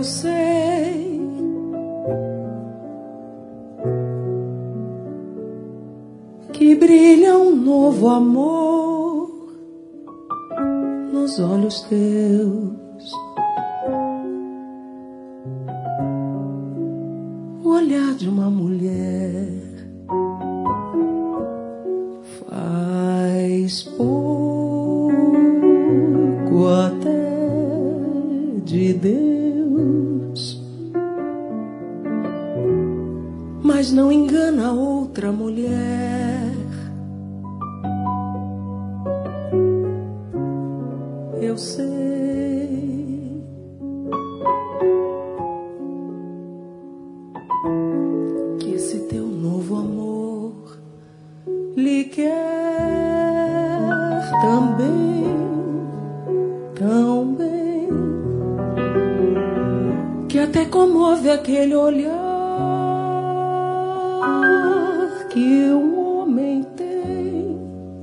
sei que brilha um novo amor nos olhos teus, o olhar de uma mulher faz pouco até de Deus, mas não engana outra mulher. Eu sei que esse teu novo amor lhe quer também, tão bem, que até comove aquele olhar que o homem tem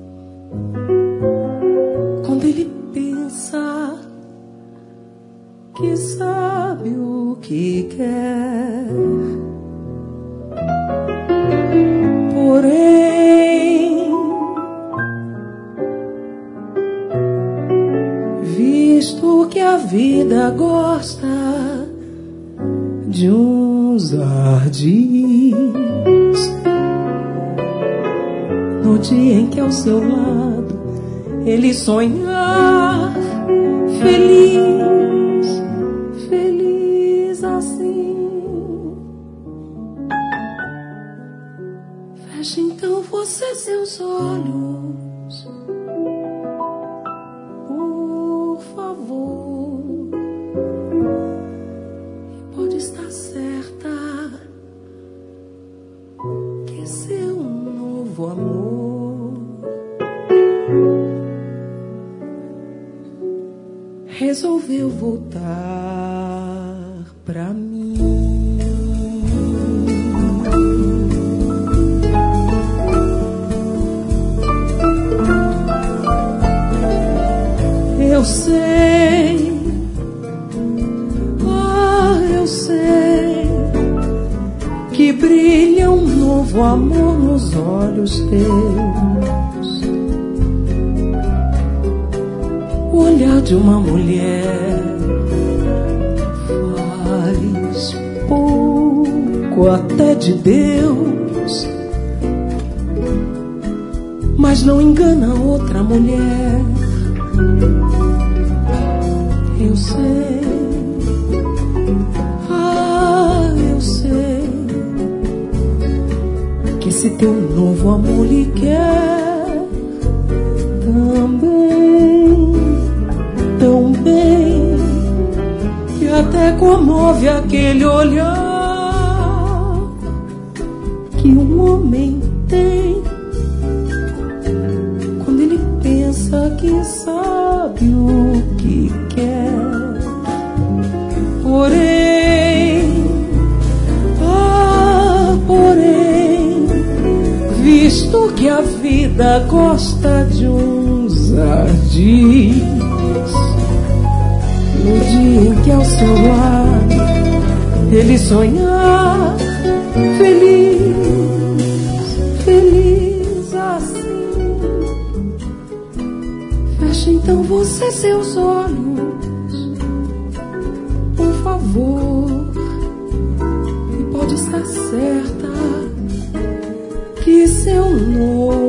quando ele pensa que sabe o que quer. Porém, visto que a vida gosta de uns ardis, no dia em que ao seu lado ele sonhar feliz, feliz assim, feche então você seus olhos, por favor, e pode estar certa que seu novo amor resolveu voltar pra mim. Eu sei, eu sei que brilha um novo amor nos olhos teus, o olhar de uma mulher faz pouco até de Deus, mas não engana outra mulher. Eu sei, eu sei que esse teu novo amor lhe quer também, tão bem, que até comove aquele olhar que um homem tem quando ele pensa que sabe o que quer. Porém, visto que a vida gosta de uns ardis, no dia em que ao seu lado ele sonhar feliz, feliz assim, feche então você seus olhos, por favor, e pode estar certa que seu novo